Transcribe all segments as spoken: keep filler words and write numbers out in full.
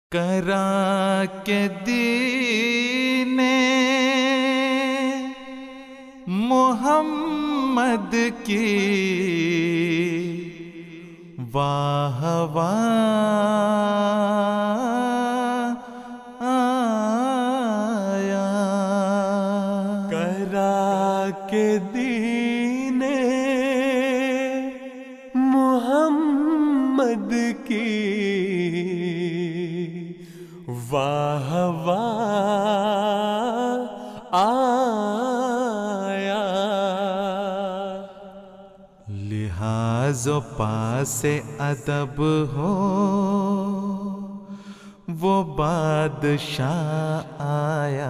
کرا کے دین محمد کی واہ واہ آیا، کرا کے دین محمد کی واہ واہ آیا، لحاظ و پاس ادب ہو وہ بادشاہ آیا،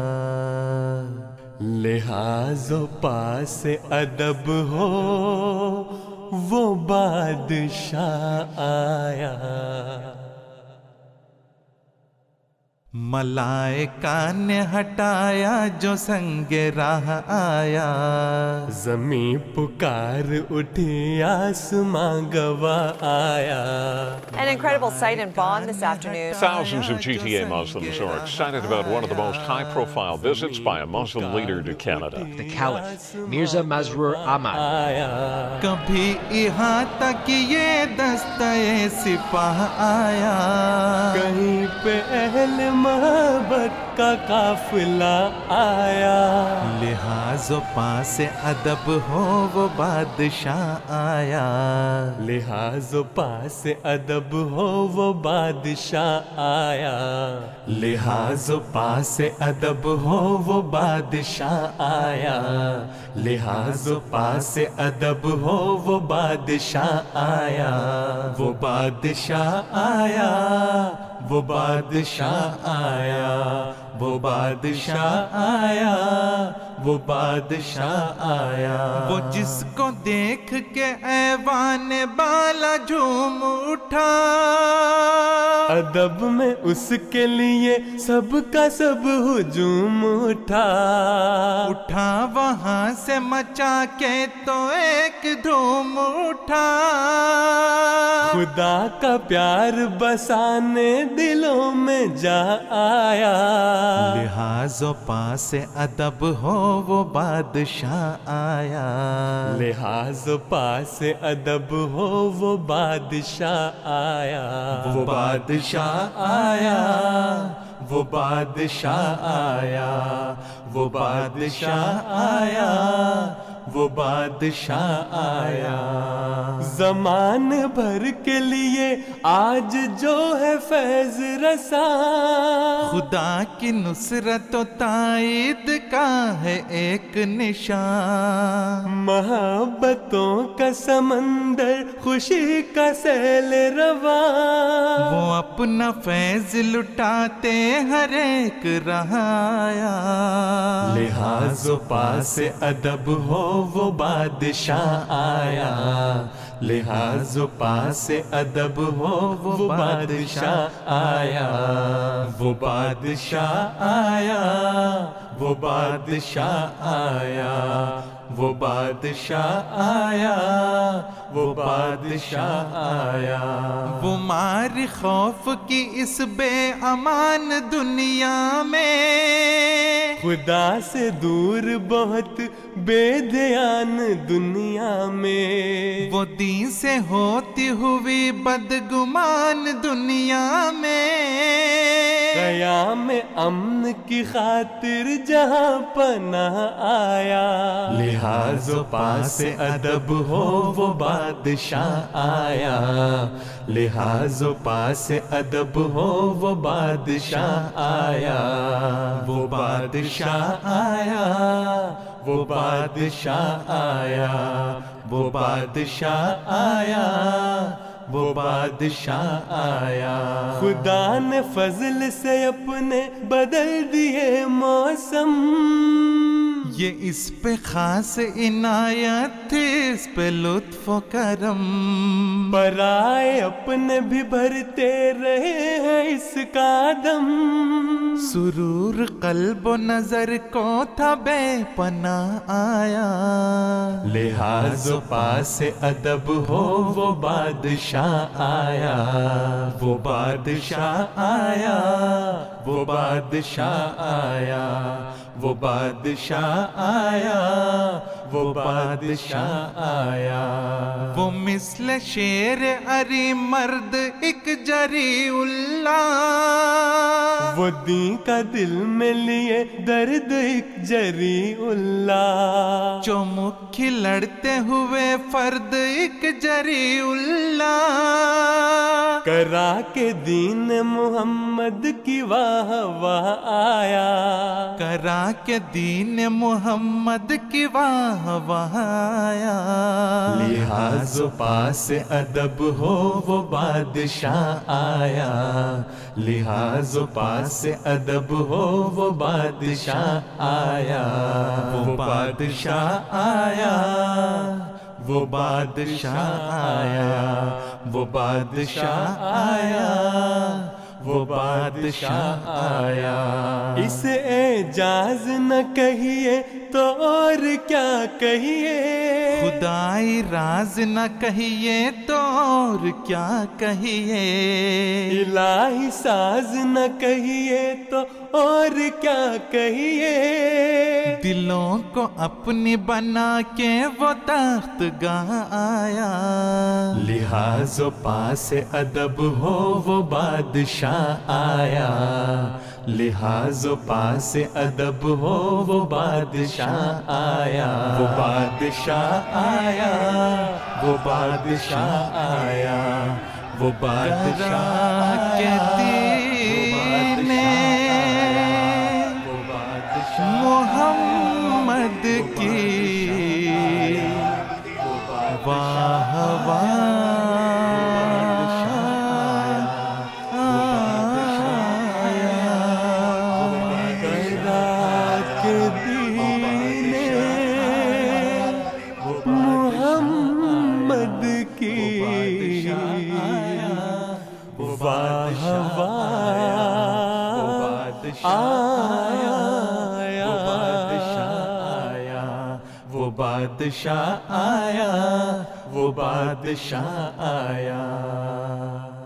لحاظ و پاس ادب ہو وہ بادشاہ آیا، ملائکہ نے ہٹایا جو سنگ راہ آیا، زمین پکار اٹھی آسماں گواہ آیا۔ An incredible sight in Bonn this afternoon. Thousands of G T A Muslims are excited about one of the most high-profile visits by a Muslim leader to Canada. The Caliph, Mirza Masroor Ahmad. کبھی احاطہ کیے دستہ سپاہ آیا، کہیں پہ اہل محبت کا قافلہ آیا، لحاظ و پاس ادب ہو وہ بادشاہ آیا، لحاظ و پاس ادب ہو وہ بادشاہ آیا، لحاظ و پاس ادب ہو وہ بادشاہ آیا، لحاظ و پاس ادب ہو وہ بادشاہ آیا، وہ بادشاہ آیا، وہ بادشاہ آیا، وہ بادشاہ آیا، وہ بادشاہ آیا، وہ جس کو دیکھ کے ایوان بالا جھوم اٹھا، ادب میں اس کے لیے سب کا سب ہجوم اٹھا، اٹھا وہاں سے مچا کے تو ایک دھوم اٹھا، خدا کا پیار بسانے دلوں میں جا آیا، لحاظ و پاس ادب ہو وہ بادشاہ آیا، لحاظ و پاس ادب ہو وہ بادشاہ آیا، وہ بادشاہ آیا، وہ بادشاہ آیا، وہ بادشاہ آیا، وہ بادشاہ آیا، زمان بھر کے لیے آج جو ہے فیض رساں، خدا کی نصرت و تائید کا ہے ایک نشان، محبتوں کا سمندر خوشی کا سیل رواں، وہ اپنا فیض لٹاتے ہر ایک رہایا، لحاظ و پاس ادب ہو وہ بادشاہ آیا، لحاظ و پاس ادب ہو وہ بادشاہ آیا، وہ بادشاہ آیا، وہ بادشاہ آیا، وہ بادشاہ آیا، وہ بادشاہ آیا، وہ مار خوف کی اس بے امان دنیا میں، خدا سے دور بہت بے دھیان دنیا میں، وہ دین سے ہوتی ہوئی بدگمان دنیا میں، قیام امن کی خاطر جہاں پناہ آیا، لحاظ و پاس ادب ہو وہ بادشاہ آیا، لحاظ و پاس ادب ہو وہ بادشاہ آیا، وہ بادشاہ آیا، وہ بادشاہ آیا، وہ بادشاہ آیا، وہ بادشاہ آیا، خدا نے فضل سے اپنے بدل دیے موسم، یہ اس پہ خاص عنایت تھی، اس پہ لطف و کرم، پرائے اپنے بھی بھرتے رہے ہیں اس کا دم. سرور قلب و نظر کو تھا بے پناہ آیا. لحاظ و پاس ادب ہو وہ بادشاہ آیا. وہ بادشاہ آیا. وہ بادشاہ آیا. وہ بادشاہ آیا. وہ بادشاہ آیا. وہ مثل شیر اری مرد ایک جری اللہ. وہ دین کا دل میں لیے درد ایک جری اللہ. جو مکھی لڑتے ہوئے فرد ایک جری اللہ. کرا کے دین محمد کی واہ واہ آیا. کرا کے دین محمد کی واہ واہ آیا. لحاظ و پاس ادب ہو وہ بادشاہ آیا. لحاظ و پاس ادب ہو وہ بادشاہ آیا. وہ بادشاہ آیا. وہ بادشاہ آیا. وہ بادشاہ آیا. وہ بادشاہ آیا. اسے اعجاز نہ کہیے تو اور کیا کہیے. خدائی راز نہ کہیے تو اور کیا کہیے. الہی ساز نہ کہیے تو اور کیا کہیے. دلوں کو اپنی بنا کے وہ تخت گاہ آیا. لحاظ و پاس ادب ہو وہ بادشاہ آیا. لحاظ و پاس ادب ہو وہ بادشاہ آیا. وہ بادشاہ آیا. وہ بادشاہ آیا. وہ بادشاہ کے دین محمد کی واہ واہ محمد کی واہ واہ آیا. وہ بادشاہ آیا. وہ بادشاہ آیا.